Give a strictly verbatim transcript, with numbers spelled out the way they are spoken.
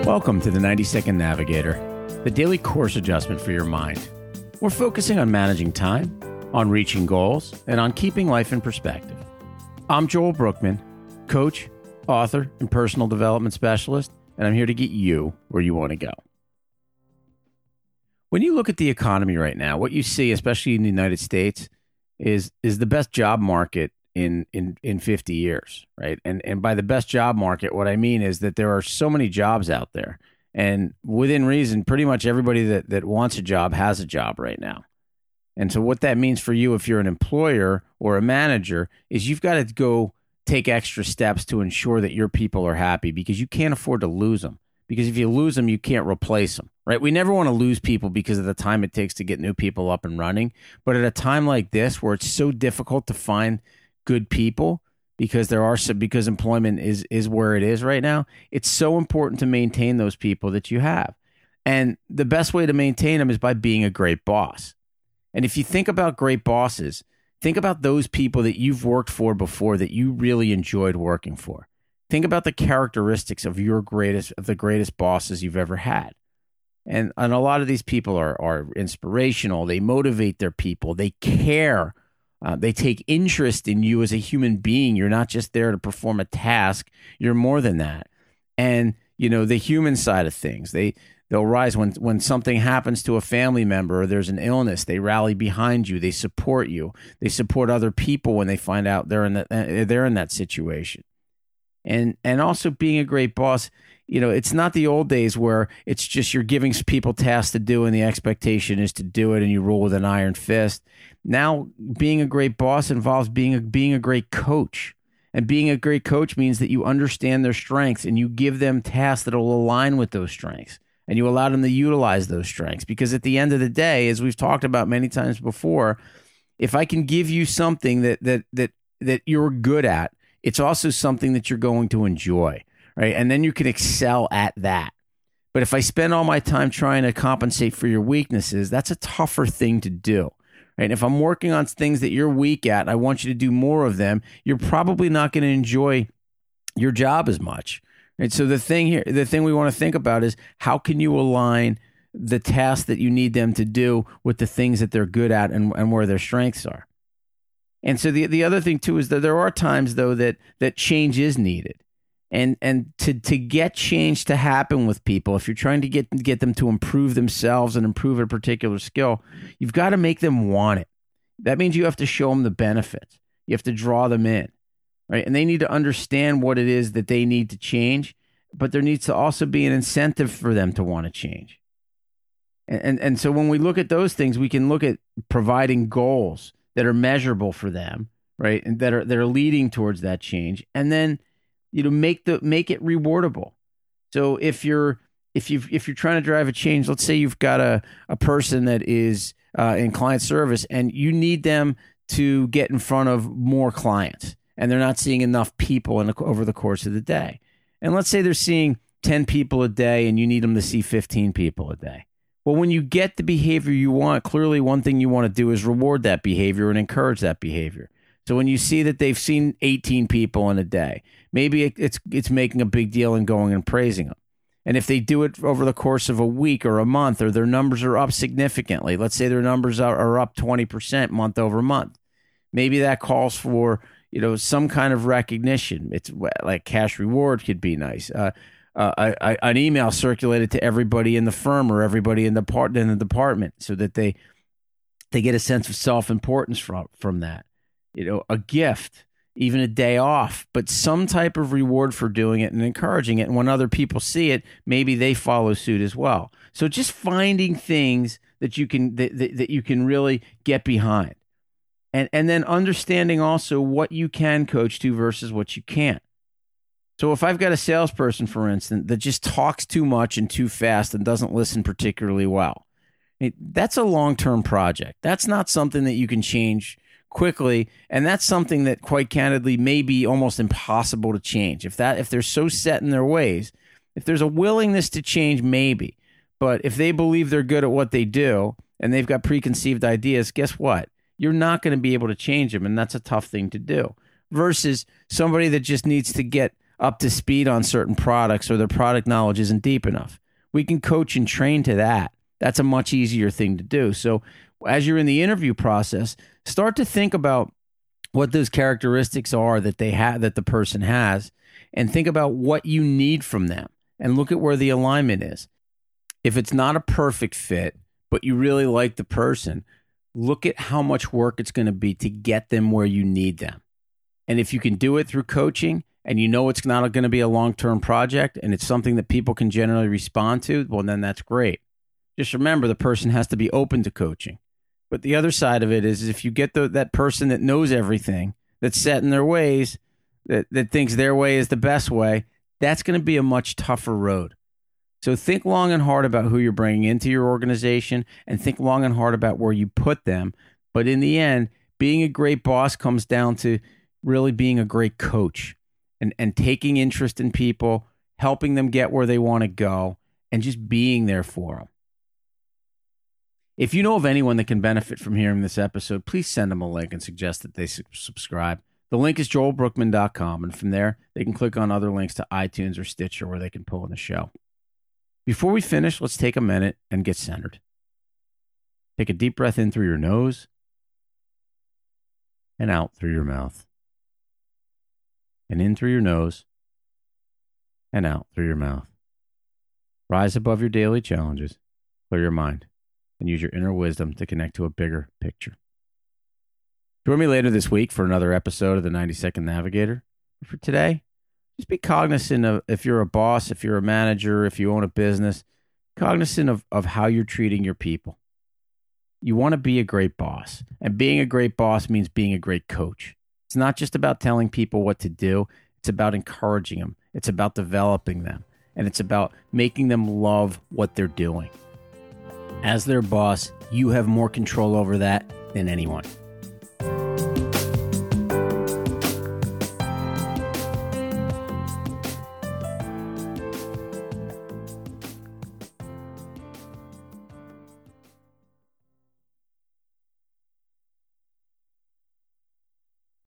Welcome to the ninety second Navigator, the daily course adjustment for your mind. We're focusing on managing time, on reaching goals, and on keeping life in perspective. I'm Joel Brookman, coach, author, and personal development specialist, and I'm here to get you where you want to go. When you look at the economy right now, what you see, especially in the United States, is is the best job market in in in fifty years, right? And and by the best job market, what I mean is that there are so many jobs out there, and within reason, pretty much everybody that that wants a job has a job right now. And so what that means for you if you're an employer or a manager is you've got to go take extra steps to ensure that your people are happy, because you can't afford to lose them. Because if you lose them, you can't replace them, right? We never want to lose people because of the time it takes to get new people up and running. But at a time like this, where it's so difficult to find good people because there are some, because employment is is where it is right now, it's so important to maintain those people that you have. And the best way to maintain them is by being a great boss. And if you think about great bosses, think about those people that you've worked for before that you really enjoyed working for. Think about the characteristics of your greatest, of the greatest bosses you've ever had. And, and a lot of these people are, are inspirational. They motivate their people. They care. Uh, they take interest in you as a human being. You're not just there to perform a task. You're more than that. And, you know, the human side of things, they, they'll rise when, when something happens to a family member or there's an illness. They rally behind you. They support you. They support other people when they find out they're in that, they're in that situation. And and also being a great boss, you know, it's not the old days where it's just you're giving people tasks to do and the expectation is to do it and you rule with an iron fist. Now, being a great boss involves being a, being a great coach. And being a great coach means that you understand their strengths and you give them tasks that will align with those strengths. And you allow them to utilize those strengths. Because at the end of the day, as we've talked about many times before, if I can give you something that that that that you're good at, it's also something that you're going to enjoy, right? And then you can excel at that. But if I spend all my time trying to compensate for your weaknesses, that's a tougher thing to do, right? And if I'm working on things that you're weak at, and I want you to do more of them, you're probably not going to enjoy your job as much, right? So the thing here, the thing we want to think about is how can you align the tasks that you need them to do with the things that they're good at and, and where their strengths are. And so the the other thing too is that there are times though that that change is needed, and and to to get change to happen with people, if you're trying to get get them to improve themselves and improve a particular skill, you've got to make them want it. That means you have to show them the benefits. You have to draw them in, right? And they need to understand what it is that they need to change, but there needs to also be an incentive for them to want to change. And and, and so when we look at those things, we can look at providing goals that are measurable for them, right? And that are that are leading towards that change. And then, you know, make the make it rewardable. So if you're if you if you're trying to drive a change, let's say you've got a, a person that is uh, in client service and you need them to get in front of more clients and they're not seeing enough people in the, over the course of the day. And let's say they're seeing ten people a day and you need them to see fifteen people a day. Well, when you get the behavior you want, clearly one thing you want to do is reward that behavior and encourage that behavior. So when you see that they've seen eighteen people in a day, maybe it's it's making a big deal and going and praising them. And if they do it over the course of a week or a month, or their numbers are up significantly, let's say their numbers are, are up twenty percent month over month, maybe that calls for, you know, some kind of recognition. It's like cash reward could be nice. Uh, Uh, I, I, an email circulated to everybody in the firm or everybody in the part in the department, so that they they get a sense of self-importance from from that. You know, a gift, even a day off, but some type of reward for doing it and encouraging it. And when other people see it, maybe they follow suit as well. So just finding things that you can that, that, that you can really get behind, and and then understanding also what you can coach to versus what you can't. So if I've got a salesperson, for instance, that just talks too much and too fast and doesn't listen particularly well, it, that's a long-term project. That's not something that you can change quickly, and that's something that, quite candidly, may be almost impossible to change. If that, if they're so set in their ways, if there's a willingness to change, maybe. But if they believe they're good at what they do and they've got preconceived ideas, guess what? You're not going to be able to change them, and that's a tough thing to do. Versus somebody that just needs to get up to speed on certain products or their product knowledge isn't deep enough. We can coach and train to that. That's a much easier thing to do. So as you're in the interview process, start to think about what those characteristics are that they have, that the person has, and think about what you need from them and look at where the alignment is. If it's not a perfect fit, but you really like the person, look at how much work it's going to be to get them where you need them. And if you can do it through coaching and you know it's not going to be a long-term project and it's something that people can generally respond to, well, then that's great. Just remember, the person has to be open to coaching. But the other side of it is, is if you get the, that person that knows everything, that's set in their ways, that, that thinks their way is the best way, that's going to be a much tougher road. So think long and hard about who you're bringing into your organization and think long and hard about where you put them. But in the end, being a great boss comes down to really being a great coach and, and taking interest in people, helping them get where they want to go, and just being there for them. If you know of anyone that can benefit from hearing this episode, please send them a link and suggest that they su- subscribe. The link is joel brookman dot com, and from there, they can click on other links to iTunes or Stitcher where they can pull in the show. Before we finish, let's take a minute and get centered. Take a deep breath in through your nose and out through your mouth. And in through your nose and out through your mouth. Rise above your daily challenges, clear your mind, and use your inner wisdom to connect to a bigger picture. Join me later this week for another episode of the ninety second Navigator. For today, just be cognizant of, if you're a boss, if you're a manager, if you own a business, cognizant of, of how you're treating your people. You want to be a great boss, and being a great boss means being a great coach. It's not just about telling people what to do. It's about encouraging them. It's about developing them, and it's about making them love what they're doing. As their boss, you have more control over that than anyone.